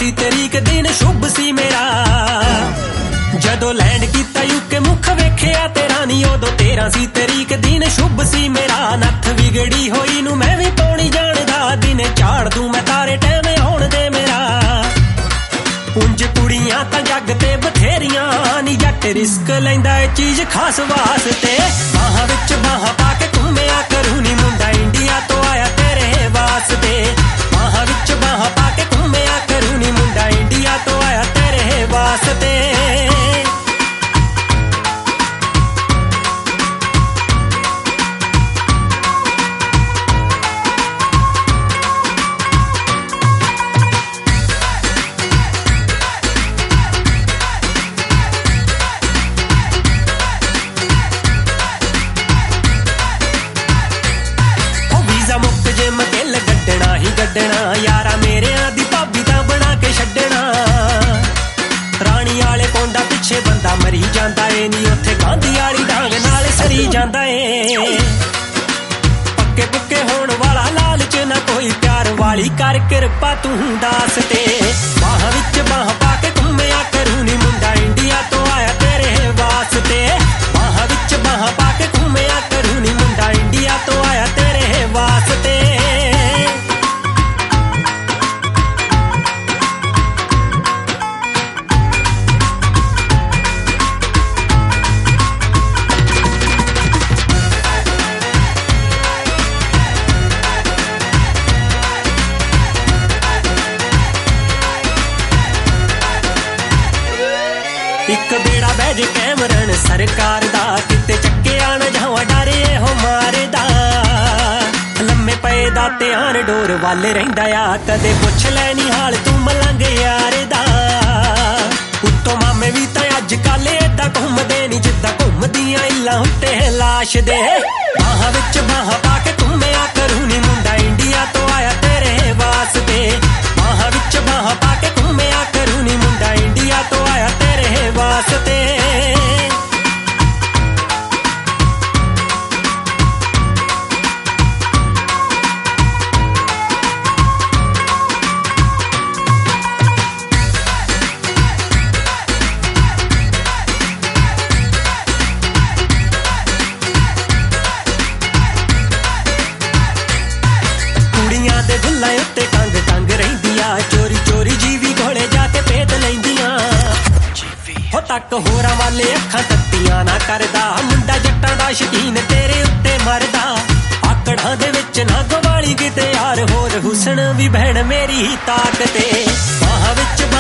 सी तरीक दिन शुभ सी मेरा जदों लैंड कीता यूके मुख वेखिया तेरा नी उदों 13 सी तरीक दिन शुभ सी मेरा नथ विगड़ी होई नू मैं भी पौनी जानदा दिन झाड़ दूं मैं तारे टैम आउण दे मेरा पुंज कुड़ियां तां जग ते बथेरियां नी जट रिस्क लैंदा ए चीज खास वास्ते बाहां विच बाहां पा के घूमिया करूं नी मुंडा इंडिया तो आया तेरे वास्ते बाहां विच बाहां पा के घूमिया करूं नी मुंडा इंडिया तो आया तेरे वास्ते गड्डना यारा मेरे दी भाभी तां बना के छड्डना रानी वाले कोंडा पिछे बंदा मरी जांदा ए नी उत्थे गांधी वाली डांग नाल सरी जांदा ए पक्के पुक्के होण वाला लालच ना कोई प्यार वाली कर किरपा तू दास ते बाहां विच बाहां पा के घूमिया करूं नी मुंडा इंडिया तो आया तेरे वास्ते बाहां विच बाहां पा के घूमिया करूं नी मुंडा इंडिया तो आया तेरे वास्ते एक बेड़ा बैज कैमरन सरकार दा किते चक्किया न जावा डरे हो मारदा लम्मे पे दा ध्यान डोर वाले रहिंदा आ कदे पुछ लैनी हाल तू मलंग यार दा उत्तों मामे भी तां अज कल एदा घूमदे नी जिद्दां घूमदियां इल्लां उत्ते लाश दे बाहां विच बाहां पा के घूमिया करूं नी मुंडा इंडिया तो आया तेरे वास्ते बाहां विच बाहां पा के घूमिया करूं नी मुंडा इंडिया तो आया तेरे वास्ते कुड़ियां दे दिलां उत्ते कंग कंग रहिंदियां चोरी चोरी जीवी घोड़े जाके पेट लैंदियां हो तक होरां वाले अखां तत्तियां ना करदा मुंडा जट्टां दा शकीन तेरे उत्ते मरदा आकड़ां दे विच ना गवाली किते यार होर हुसन भी भैण मेरी ताकते बाहां विच